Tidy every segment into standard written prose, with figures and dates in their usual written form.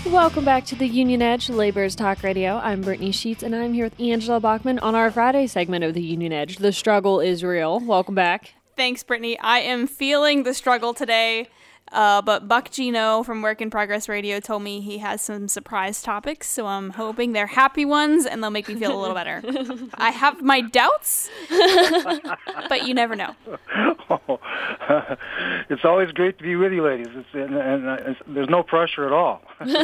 Welcome back to the Union Edge, Labor's Talk Radio. I'm Brittany Sheets, and I'm here with Angela Bachman on our Friday segment of the Union Edge. The struggle is real. Welcome back. Thanks, Brittany. I am feeling the struggle today, but Buck Gino from Work in Progress Radio told me he has some surprise topics, so I'm hoping they're happy ones, and they'll make me feel a little better. I have my doubts, but you never know. Oh, it's always great to be with you, ladies. There's no pressure at all.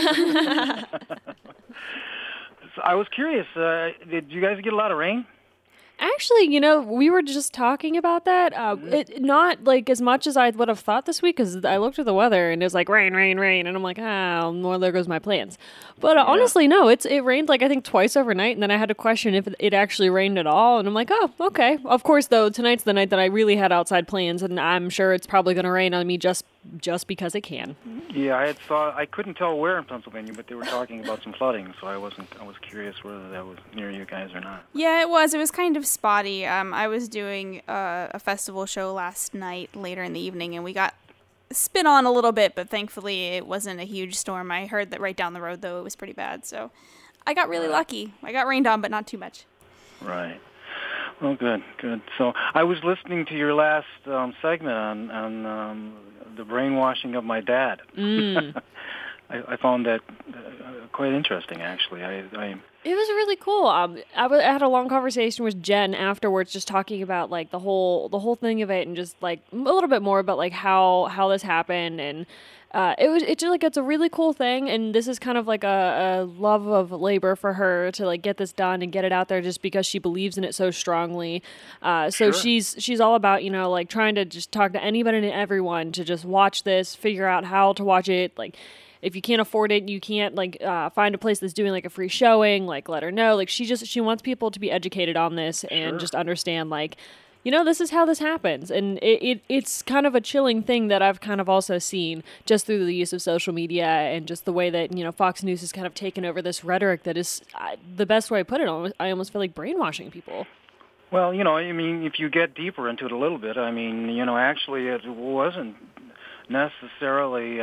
So I was curious, did you guys get a lot of rain? Actually, we were just talking about that. Not like as much as I would have thought this week, because I looked at the weather and it was like rain, rain, rain, and I'm like, well, there goes my plans. But honestly, no, it rained like I think twice overnight, and then I had to question if it actually rained at all, and I'm like, oh, okay. Of course, though, tonight's the night that I really had outside plans, and I'm sure it's probably going to rain on me just because it can. Yeah, I couldn't tell where in Pennsylvania, but they were talking about some flooding, so I was curious whether that was near you guys or not. Yeah, it was kind of spotty. I was doing a festival show last night later in the evening, and we got spit on a little bit, but thankfully it wasn't a huge storm. I heard that right down the road, though, it was pretty bad, so I got really lucky. I got rained on, but not too much. Right. Well, good. So I was listening to your last segment on the brainwashing of my dad. I found that quite interesting, actually. It was really cool. I had a long conversation with Jen afterwards, just talking about like the whole thing of it, and just like a little bit more about like how this happened, and it's a really cool thing. And this is kind of like a love of labor for her to like get this done and get it out there, just because she believes in it so strongly. So Sure. she's all about like trying to just talk to anybody and everyone to just watch this, figure out how to watch it, like. If you can't afford it, you can't find a place that's doing like a free showing, like let her know. Like she wants people to be educated on this and Sure. just understand this is how this happens. And it's kind of a chilling thing that I've kind of also seen just through the use of social media and just the way that, Fox News has kind of taken over this rhetoric that is the best way I put it. I almost feel like brainwashing people. Well, if you get deeper into it a little bit, actually it wasn't necessarily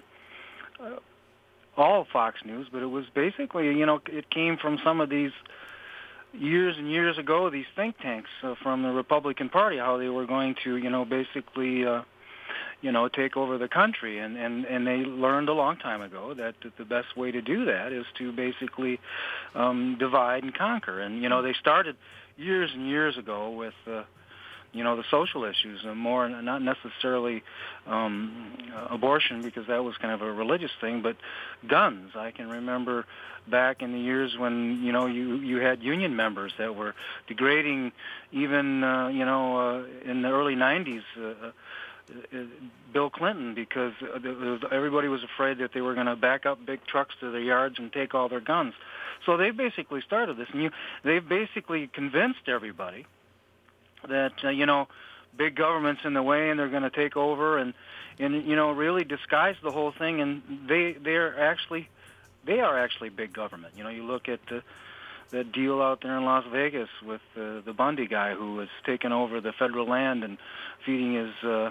all Fox News, but it was basically, it came from some of these years and years ago, these think tanks from the Republican Party, how they were going to, basically, take over the country. And they learned a long time ago that the best way to do that is to basically divide and conquer. And, they started years and years ago with the social issues, more not necessarily abortion, because that was kind of a religious thing, but guns. I can remember back in the years when, you had union members that were degrading even, in the early 90s, Bill Clinton, because everybody was afraid that they were going to back up big trucks to their yards and take all their guns. So they basically started this, and they've basically convinced everybody that, big government's in the way and they're going to take over and really disguise the whole thing. And they are actually big government. You look at the deal out there in Las Vegas with the Bundy guy who was taking over the federal land and feeding his,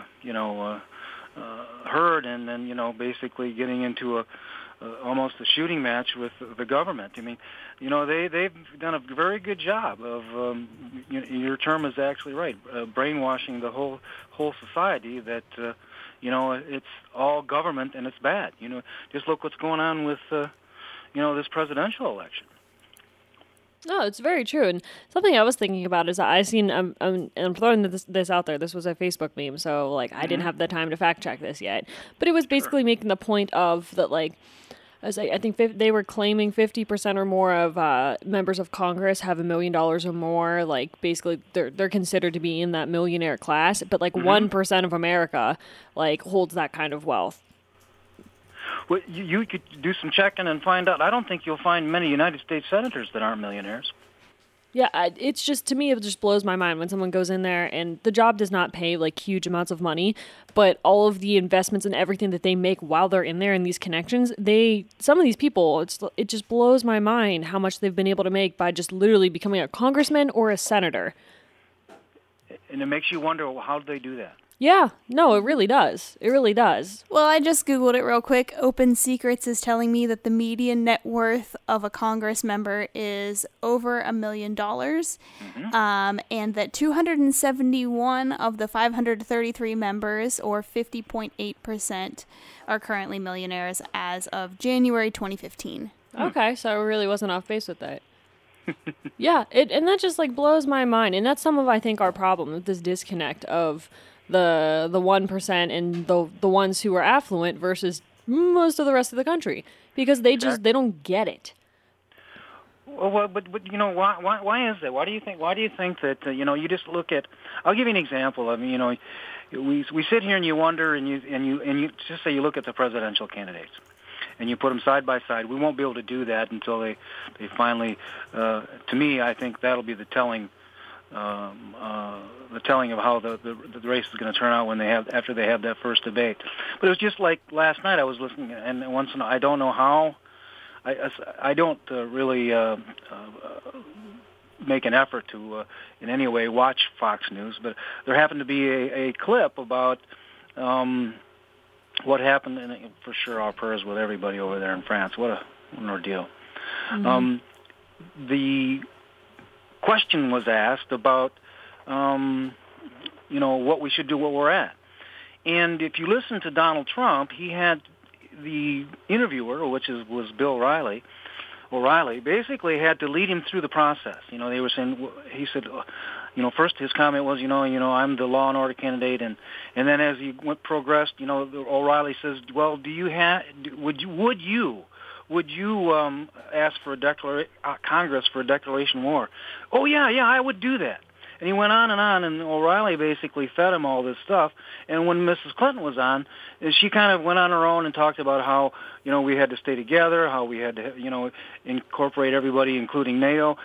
herd, and then, basically getting into almost a shooting match with the government. I mean, they've done a very good job of, your term is actually right, brainwashing the whole society that, it's all government and it's bad. Just look what's going on with, this presidential election. No, it's very true. And something I was thinking about is I seen, and I'm throwing this out there. This was a Facebook meme, so I didn't have the time to fact check this yet. But it was basically making the point of that, I think they were claiming 50% or more of members of Congress have $1 million or more. Basically, they're considered to be in that millionaire class, but 1% of America holds that kind of wealth. Well, you could do some checking and find out. I don't think you'll find many United States senators that aren't millionaires. Yeah, it's just, to me, it just blows my mind when someone goes in there and the job does not pay huge amounts of money, but all of the investments and everything that they make while they're in there and these connections, some of these people, it just blows my mind how much they've been able to make by just literally becoming a congressman or a senator. And it makes you wonder, how do they do that? Yeah, no, it really does. It really does. Well, I just Googled it real quick. Open Secrets is telling me that the median net worth of a Congress member is over $1 million, and that 271 of the 533 members, or 50.8%, are currently millionaires as of January 2015. Okay, so I really wasn't off base with that. Yeah, and that just like blows my mind, and that's some of I think our problem with this disconnect of the 1% and the ones who are affluent versus most of the rest of the country, because they don't get it. Well, but why is that? Why do you think that you just look at? I'll give you an example. I mean, we sit here and you wonder, and you just say you look at the presidential candidates, and you put them side by side. We won't be able to do that until they finally. To me, I think that'll be the telling of how the race is going to turn out after they have that first debate. But it was just like last night. I was listening, and I don't know how. I don't really make an effort to in any way watch Fox News, but there happened to be a clip about what happened, and for sure our prayers with everybody over there in France. What an ordeal. Mm-hmm. The question was asked about what we should do where we're at. And if you listen to Donald Trump, he had the interviewer, which was Bill O'Reilly, basically had to lead him through the process. They were saying, he said, first his comment was, I'm the law and order candidate, and then as he progressed, O'Reilly says, well, would you ask for Congress for a declaration of war? Oh yeah, I would do that. And he went on, and O'Reilly basically fed him all this stuff. And when Mrs. Clinton was on, she kind of went on her own and talked about how, we had to stay together, how we had to, incorporate everybody, including NATO.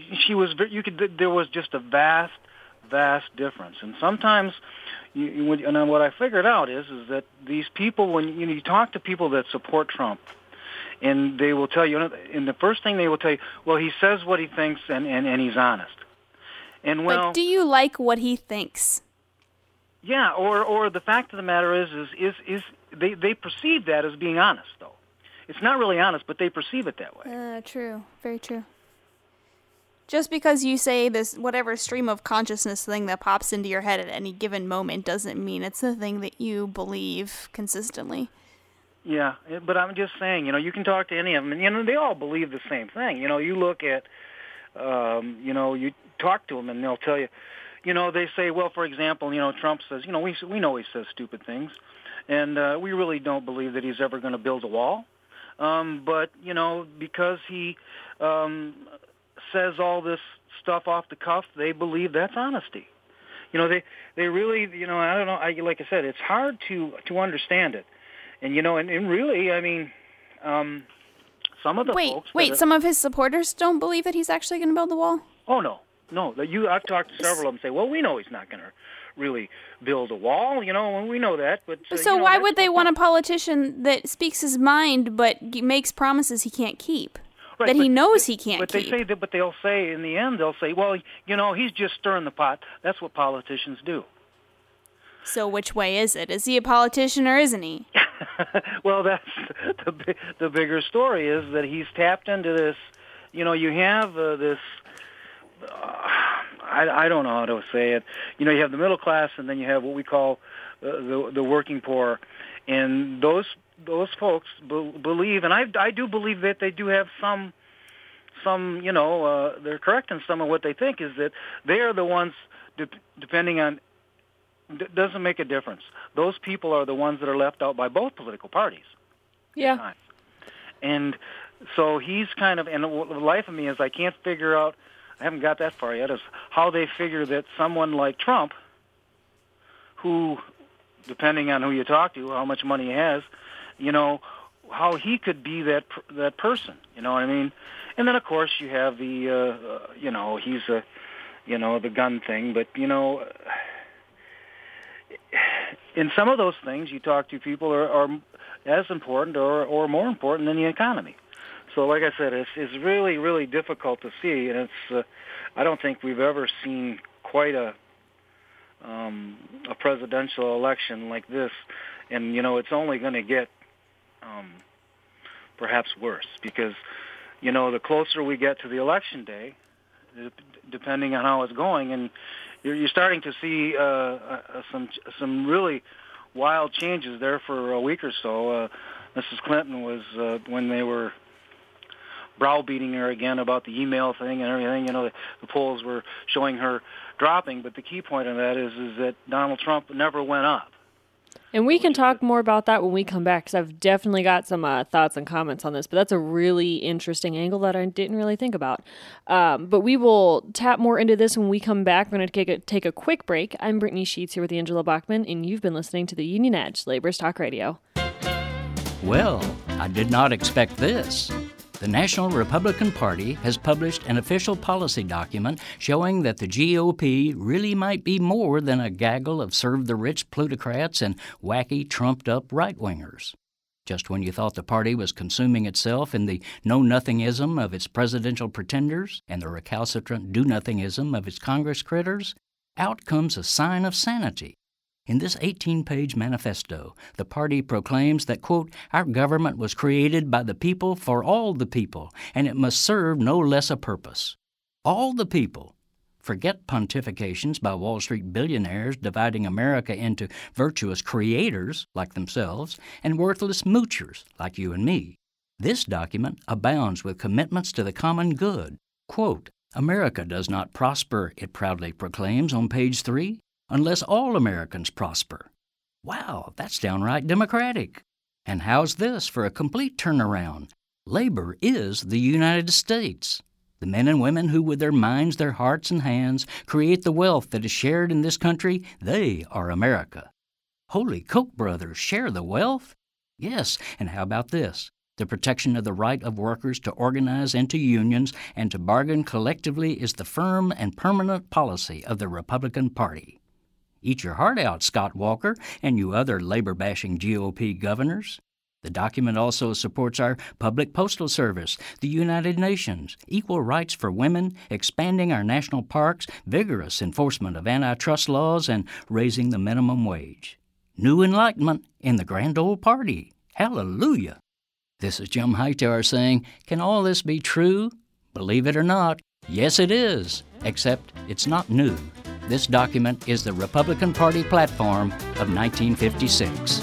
There was just a vast difference. And sometimes, and what I figured out is that these people, when you talk to people that support Trump, and they will tell you, and the first thing they will tell you, well, he says what he thinks, and he's honest. And but do you like what he thinks? Yeah, or the fact of the matter is they perceive that as being honest, though. It's not really honest, but they perceive it that way. True, very true. Just because you say this whatever stream of consciousness thing that pops into your head at any given moment doesn't mean it's the thing that you believe consistently. Yeah, but I'm just saying, you can talk to any of them, and they all believe the same thing. You look at, you talk to them, and they'll tell you, they say, well, for example, Trump says, we know he says stupid things, and we really don't believe that he's ever going to build a wall, but because he says all this stuff off the cuff, they believe that's honesty. They really, I don't know. Like I said, it's hard to understand it. And, and really, I mean, some of the folks... Wait, some of his supporters don't believe that he's actually going to build the wall? Oh, no. I've talked to several of them say, well, we know he's not going to really build a wall, and we know that. But so why would they want a politician that speaks his mind but makes promises he can't keep? Right, that he knows he can't keep. But they'll say, in the end, they'll say, well, he's just stirring the pot. That's what politicians do. So which way is it? Is he a politician or isn't he? Well, that's the bigger story is that he's tapped into this. You have this. I don't know how to say it. You have the middle class, and then you have what we call the working poor, and those folks believe, and I do believe that they do have some. They're correct in some of what they think is that they are the ones depending on. Doesn't make a difference. Those people are the ones that are left out by both political parties. Yeah. And so he's kind of, and the life of me is I can't figure out, I haven't got that far yet, is how they figure that someone like Trump, who, depending on who you talk to, how much money he has, how he could be that person. You know what I mean? And then, of course, you have the, he's a, the gun thing, but, in some of those things, you talk to people are as important or more important than the economy. So, like I said, it's really, really difficult to see, and it's I don't think we've ever seen quite a a presidential election like this, and it's only going to get perhaps worse, because the closer we get to the election day, depending on how it's going, and you're starting to see some really wild changes there for a week or so. Mrs. Clinton was when they were browbeating her again about the email thing and everything. The polls were showing her dropping, but the key point of that is that Donald Trump never went up. And we can talk more about that when we come back, because I've definitely got some thoughts and comments on this, but that's a really interesting angle that I didn't really think about. But we will tap more into this when we come back. We're going to take a quick break. I'm Brittany Sheets here with Angela Bachman, and you've been listening to the Union Edge, Labor's Talk Radio. Well, I did not expect this. The National Republican Party has published an official policy document showing that the GOP really might be more than a gaggle of serve-the-rich plutocrats and wacky, trumped-up right-wingers. Just when you thought the party was consuming itself in the know-nothingism of its presidential pretenders and the recalcitrant do-nothingism of its Congress critters, out comes a sign of sanity. In this 18-page manifesto, the party proclaims that, quote, our government was created by the people for all the people, and it must serve no less a purpose. All the people. Forget pontifications by Wall Street billionaires dividing America into virtuous creators, like themselves, and worthless moochers, like you and me. This document abounds with commitments to the common good. Quote, America does not prosper, it proudly proclaims on page 3, unless all Americans prosper. Wow, that's downright democratic. And how's this for a complete turnaround? Labor is the United States. The men and women who, with their minds, their hearts, and hands, create the wealth that is shared in this country, they are America. Holy Koch brothers, share the wealth? Yes, and how about this? The protection of the right of workers to organize into unions and to bargain collectively is the firm and permanent policy of the Republican Party. Eat your heart out, Scott Walker, and you other labor-bashing GOP governors. The document also supports our public postal service, the United Nations, equal rights for women, expanding our national parks, vigorous enforcement of antitrust laws, and raising the minimum wage. New enlightenment in the grand old party. Hallelujah! This is Jim Hightower saying, can all this be true? Believe it or not, yes it is, except it's not new. This document is the Republican Party platform of 1956.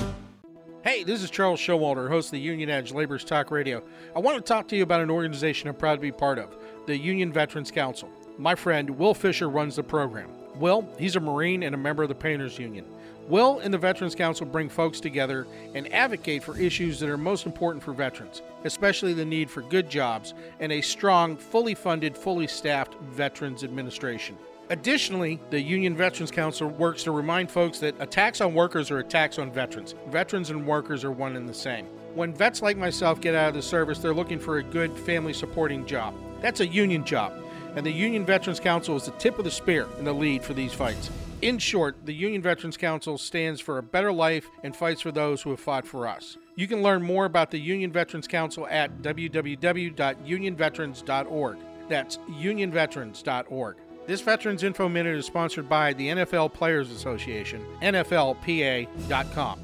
Hey, this is Charles Showalter, host of the Union Edge Labor's Talk Radio. I want to talk to you about an organization I'm proud to be part of, the Union Veterans Council. My friend Will Fisher runs the program. Will, he's a Marine and a member of the Painters Union. Will and the Veterans Council bring folks together and advocate for issues that are most important for veterans, especially the need for good jobs and a strong, fully funded, fully staffed Veterans Administration. Additionally, the Union Veterans Council works to remind folks that attacks on workers are attacks on veterans. Veterans and workers are one and the same. When vets like myself get out of the service, they're looking for a good family-supporting job. That's a union job, and the Union Veterans Council is the tip of the spear and the lead for these fights. In short, the Union Veterans Council stands for a better life and fights for those who have fought for us. You can learn more about the Union Veterans Council at www.unionveterans.org. That's unionveterans.org. This Veterans Info Minute is sponsored by the NFL Players Association, NFLPA.com.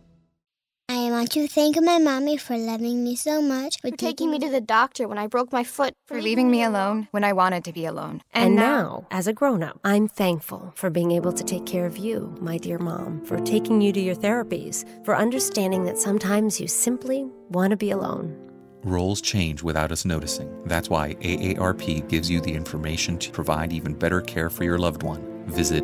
I want to thank my mommy for loving me so much, for taking me to the doctor when I broke my foot, for leaving me alone when I wanted to be alone. And now, as a grown-up, I'm thankful for being able to take care of you, my dear mom, for taking you to your therapies, for understanding that sometimes you simply want to be alone. Roles change without us noticing. That's why AARP gives you the information to provide even better care for your loved one. Visit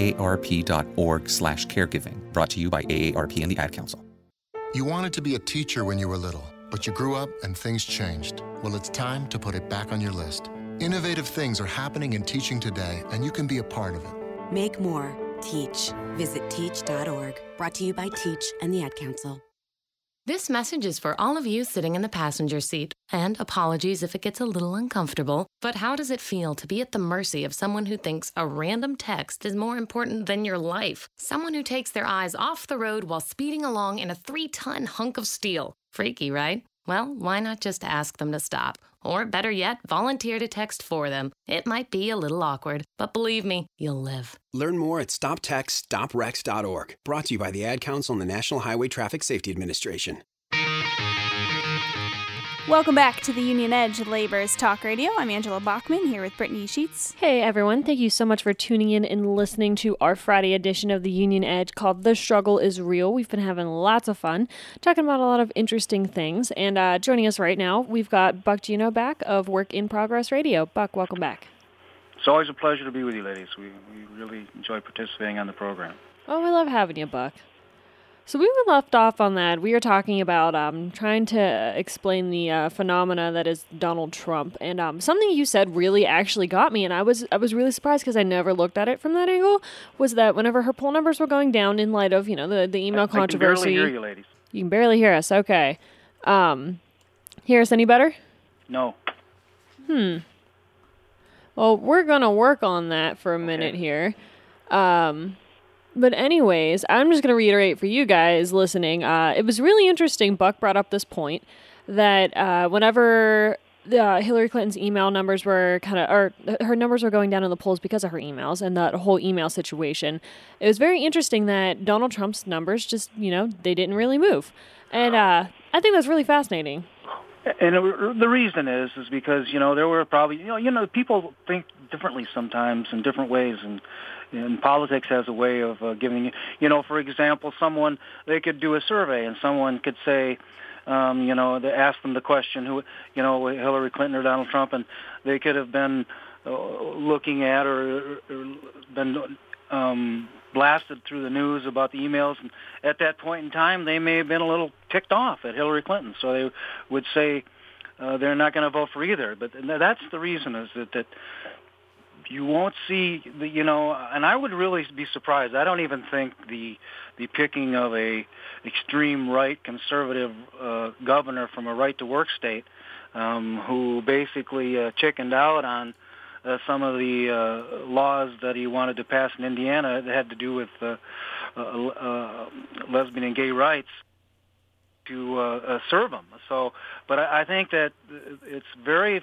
aarp.org/caregiving. Brought to you by AARP and the Ad Council. You wanted to be a teacher when you were little, but you grew up and things changed. Well, it's time to put it back on your list. Innovative things are happening in teaching today, and you can be a part of it. Make more. Teach. Visit teach.org. Brought to you by Teach and the Ad Council. This message is for all of you sitting in the passenger seat. And apologies if it gets a little uncomfortable, but how does it feel to be at the mercy of someone who thinks a random text is more important than your life? Someone who takes their eyes off the road while speeding along in a 3-ton hunk of steel. Freaky, right? Well, why not just ask them to stop? Or better yet, volunteer to text for them. It might be a little awkward, but believe me, you'll live. Learn more at stoptextstoprex.org. Brought to you by the Ad Council and the National Highway Traffic Safety Administration. Welcome back to the Union Edge Labor's Talk Radio. I'm Angela Bachman here with Brittany Sheets. Hey everyone, thank you so much for tuning in and listening to our Friday edition of the Union Edge called The Struggle is Real. We've been having lots of fun, talking about a lot of interesting things. And joining us right now, we've got Buck Gino back of Work in Progress Radio. Buck, welcome back. It's always a pleasure to be with you, ladies. We really enjoy participating on the program. Oh, we love having you, Buck. So we were left off on that. We were talking about trying to explain the phenomena that is Donald Trump, and something you said really actually got me, and I was really surprised because I never looked at it from that angle. Was that whenever her poll numbers were going down in light of the email controversy? I can barely hear you, ladies. You can barely hear us. Okay. Hear us any better? No. Well, we're gonna work on that for a minute here. But anyways, I'm just going to reiterate for you guys listening. It was really interesting. Buck brought up this point that whenever Hillary Clinton's email numbers were her numbers were going down in the polls because of her emails and that whole email situation, it was very interesting that Donald Trump's numbers just, they didn't really move. And I think that's really fascinating. And the reason is because, there were probably, people think differently sometimes in different ways, and politics has a way of giving, for example, they could do a survey and someone could say, they ask them the question, who, Hillary Clinton or Donald Trump, and they could have been looking at or been blasted through the news about the emails, and at that point in time, they may have been a little ticked off at Hillary Clinton, so they would say they're not going to vote for either. But that's the reason, is that you won't see and I would really be surprised. I don't even think the picking of a extreme right conservative governor from a right to work state who basically chickened out on some of the laws that he wanted to pass in Indiana that had to do with lesbian and gay rights to serve them. So, but I think that it's very.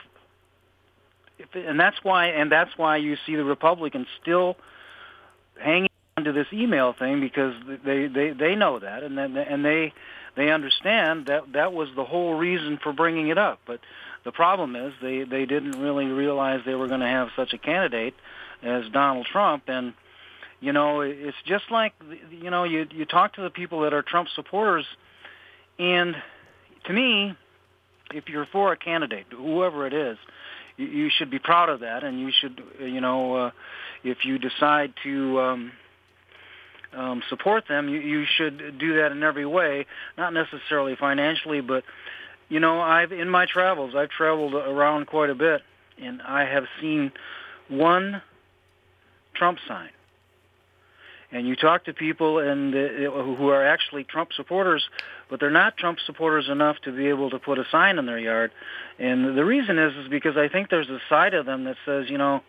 And that's why you see the Republicans still hanging on to this email thing, because they know that, and they understand that was the whole reason for bringing it up. But the problem is they didn't really realize they were going to have such a candidate as Donald Trump. And it's just like you talk to the people that are Trump supporters, and to me, if you're for a candidate, whoever it is, you should be proud of that, and you should, if you decide to support them, you should do that in every way, not necessarily financially, but, in my travels, I've traveled around quite a bit, and I have seen one Trump sign. And you talk to people who are actually Trump supporters, but they're not Trump supporters enough to be able to put a sign in their yard. And the reason is because I think there's a side of them that says,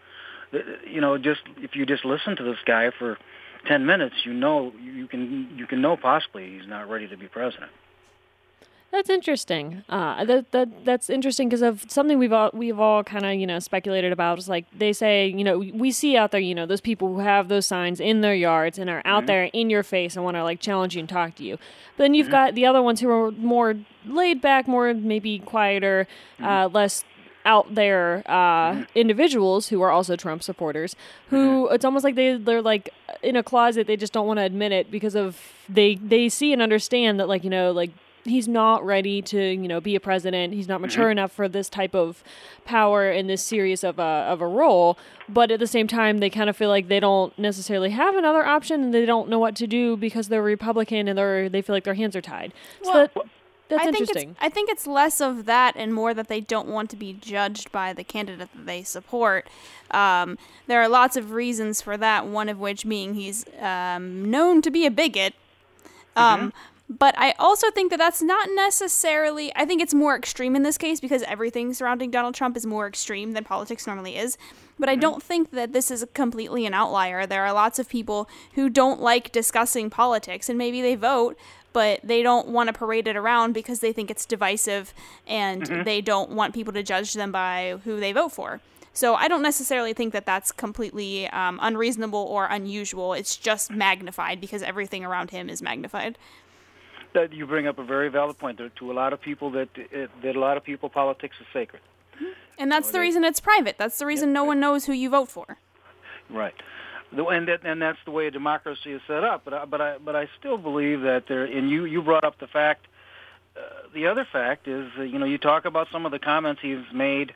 just if you just listen to this guy for 10 minutes, you can know possibly he's not ready to be president. That's interesting. That's interesting because of something we've all kind of speculated about. It's like they say, we see out there, those people who have those signs in their yards and are out there in your face and want to challenge you and talk to you. But then you've got the other ones who are more laid back, more maybe quieter, less out there individuals who are also Trump supporters. Who it's almost like they're like in a closet. They just don't want to admit it because of they see and understand that he's not ready to, be a president. He's not mature enough for this type of power and this serious of a role. But at the same time, they kind of feel like they don't necessarily have another option, and they don't know what to do because they're Republican and they feel like their hands are tied. So that's interesting. I think it's less of that and more that they don't want to be judged by the candidate that they support. There are lots of reasons for that, one of which being he's known to be a bigot. But I also think that that's not necessarily, I think it's more extreme in this case because everything surrounding Donald Trump is more extreme than politics normally is. But I don't think that this is completely an outlier. There are lots of people who don't like discussing politics, and maybe they vote, but they don't want to parade it around because they think it's divisive and they don't want people to judge them by who they vote for. So I don't necessarily think that that's completely unreasonable or unusual. It's just magnified because everything around him is magnified. That you bring up a very valid point. There, to a lot of people, that a lot of people, politics is sacred. And that's the reason it's private. That's the reason no one knows who you vote for. Right. And that's the way democracy is set up. But I still believe that there. And you brought up the fact. The other fact is, you talk about some of the comments he's made.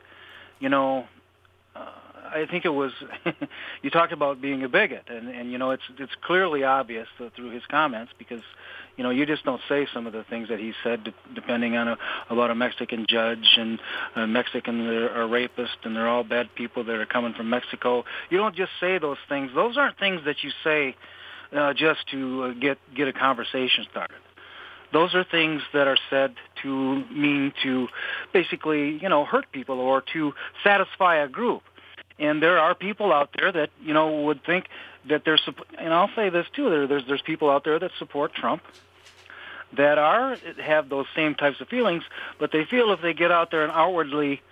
I think it was you talked about being a bigot, and it's clearly obvious through his comments because you just don't say some of the things that he said depending on about a Mexican judge and a Mexican are rapists and they're all bad people that are coming from Mexico. You don't just say those things. Those aren't things that you say just to get a conversation started. Those are things that are said to mean to basically, hurt people or to satisfy a group. And there are people out there that, would think that there's, and I'll say this too, there's people out there that support Trump that have those same types of feelings, but they feel if they get out there and outwardly,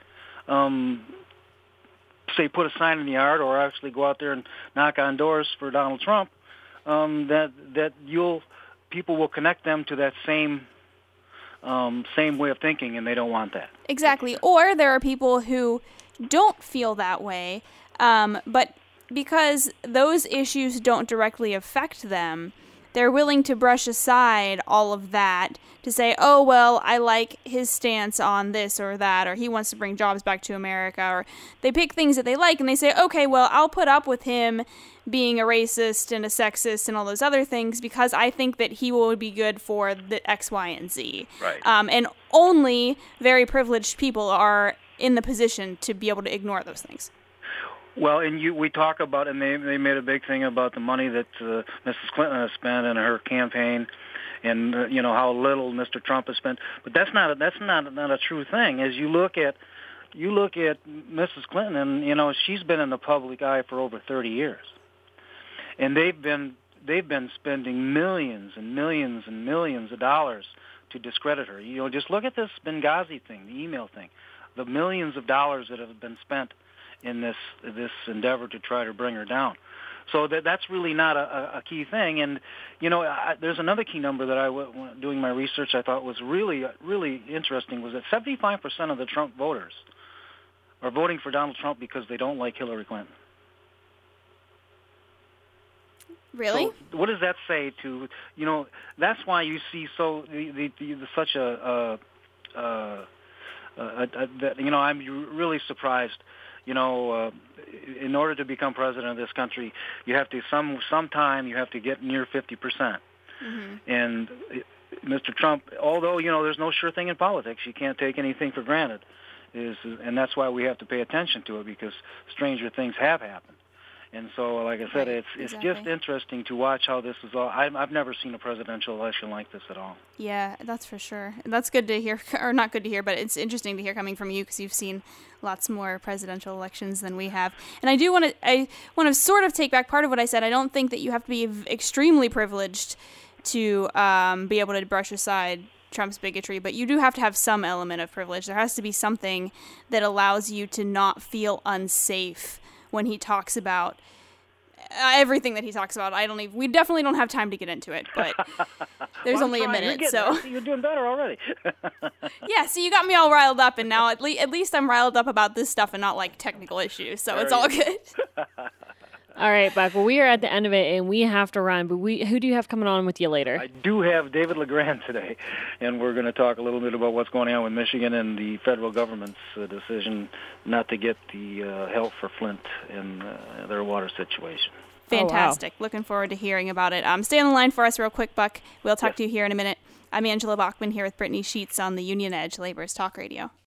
say, put a sign in the yard or actually go out there and knock on doors for Donald Trump, that people will connect them to that same way of thinking, and they don't want that. Exactly. Or there are people who don't feel that way, but because those issues don't directly affect them, they're willing to brush aside all of that to say, oh, well, I like his stance on this or that, or he wants to bring jobs back to America, or they pick things that they like and they say, okay, well, I'll put up with him being a racist and a sexist and all those other things because I think that he will be good for the X, Y, and Z. Right. And only very privileged people are in the position to be able to ignore those things. Well, and we talk about, and they made a big thing about the money that Mrs. Clinton has spent in her campaign, and how little Mr. Trump has spent. But that's not a true thing. As you look at Mrs. Clinton, and she's been in the public eye for over 30 years, and they've been spending millions and millions and millions of dollars to discredit her. Just look at this Benghazi thing, the email thing. The millions of dollars that have been spent in this endeavor to try to bring her down. So that's really not a key thing. And, there's another key number that doing my research, I thought was really, really interesting, was that 75% of the Trump voters are voting for Donald Trump because they don't like Hillary Clinton. Really? So what does that say to, that's why you see such I'm really surprised. In order to become president of this country, you have to sometime you have to get near 50%. Mm-hmm. And Mr. Trump, although there's no sure thing in politics, you can't take anything for granted, and that's why we have to pay attention to it because stranger things have happened. And so, like I said, it's just interesting to watch how this is all. I've never seen a presidential election like this at all. Yeah, that's for sure. That's good to hear, or not good to hear, but it's interesting to hear coming from you because you've seen lots more presidential elections than we have. And I want to sort of take back part of what I said. I don't think that you have to be extremely privileged to be able to brush aside Trump's bigotry, but you do have to have some element of privilege. There has to be something that allows you to not feel unsafe when he talks about everything that he talks about. We definitely don't have time to get into it, but there's only a minute, so you're doing better already. Yeah, so you got me all riled up, and now at least I'm riled up about this stuff and not like technical issues, so it's all good. All right, Buck. Well, we are at the end of it, and we have to run. But who do you have coming on with you later? I do have David LeGrand today, and we're going to talk a little bit about what's going on with Michigan and the federal government's decision not to get the help for Flint and their water situation. Fantastic. Oh, wow. Looking forward to hearing about it. Stay on the line for us real quick, Buck. We'll talk to you here in a minute. I'm Angela Bachman here with Brittany Sheets on the Union Edge Labor's Talk Radio.